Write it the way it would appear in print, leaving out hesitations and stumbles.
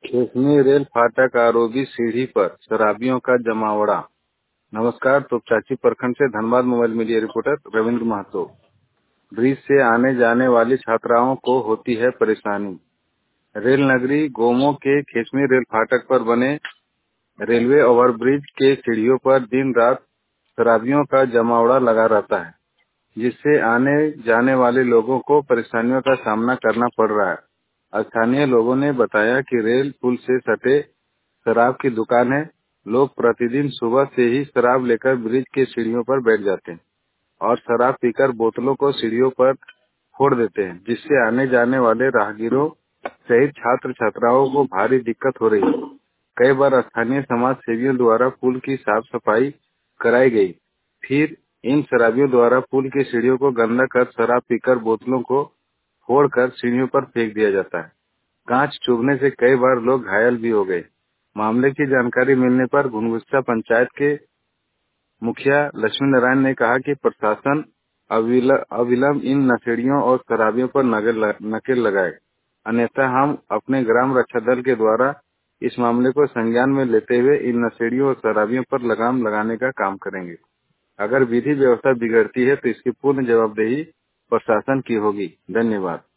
खेसनी rail फाटक ROB सीढ़ी पर शराबियों का जमावड़ा। नमस्कार, तोपचांची प्रखंड से Dhanbad mobile media reporter Ravindra Mahato. Bridge से आने जाने वाली छात्राओं को होती है परेशानी। रेल नगरी गोमो के खेसनी रेल फाटक पर बने रेलवे ओवरब्रिज के सीढ़ियों पर दिन रात शराबियों का जमावड़ा लगा रहता है, जिससे आने जाने वाले लोगों को परेशानियों का सामना करना पड़ रहा है। स्थानीय लोगों ने बताया कि रेल पुल से सटे शराब की दुकान है। लोग प्रतिदिन सुबह से ही शराब लेकर ब्रिज के सीढ़ियों पर बैठ जाते हैं और शराब पीकर बोतलों को सीढ़ियों पर फोड़ देते हैं, जिससे आने जाने वाले राहगीरों सहित छात्र छात्राओं को भारी दिक्कत हो रही है। कई बार स्थानीय समाज सेवियों द्वारा पुल की साफ सफाई कराई गई, फिर इन शराबियों द्वारा पुल की सीढ़ियों को गंदा कर शराब पीकर बोतलों को फोड़कर सीढ़ियों पर फेंक दिया जाता है। कांच चुभने से कई बार लोग घायल भी हो गए। मामले की जानकारी मिलने पर घुनगुस्सा पंचायत के मुखिया लक्ष्मी नारायण ने कहा कि प्रशासन अविलंब इन नशेड़ियों और शराबियों पर नकेल लगाए, अन्यथा हम अपने ग्राम रक्षा दल के द्वारा इस मामले को संज्ञान में लेते हुए इन नशेड़ियों और शराबियों पर लगाम लगाने का काम करेंगे। अगर विधि व्यवस्था बिगड़ती है तो इसकी पूर्ण जवाबदेही प्रशासन की होगी। धन्यवाद।